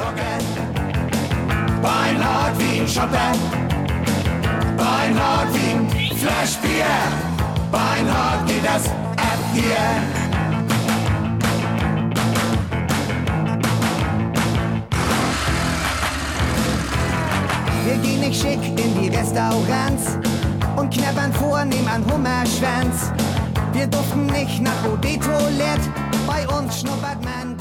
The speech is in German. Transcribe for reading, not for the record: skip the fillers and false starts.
rocken. Beinhard wie ein Schoppe, Beinhard wie ein Flaschbier, Beinhard geht das ab hier. Wir gehen nicht schick in die Restaurants und knabbern vornehm an Hummerschwanz. Wir duften nicht nach Eau-de-Toilette, bei uns schnuppert man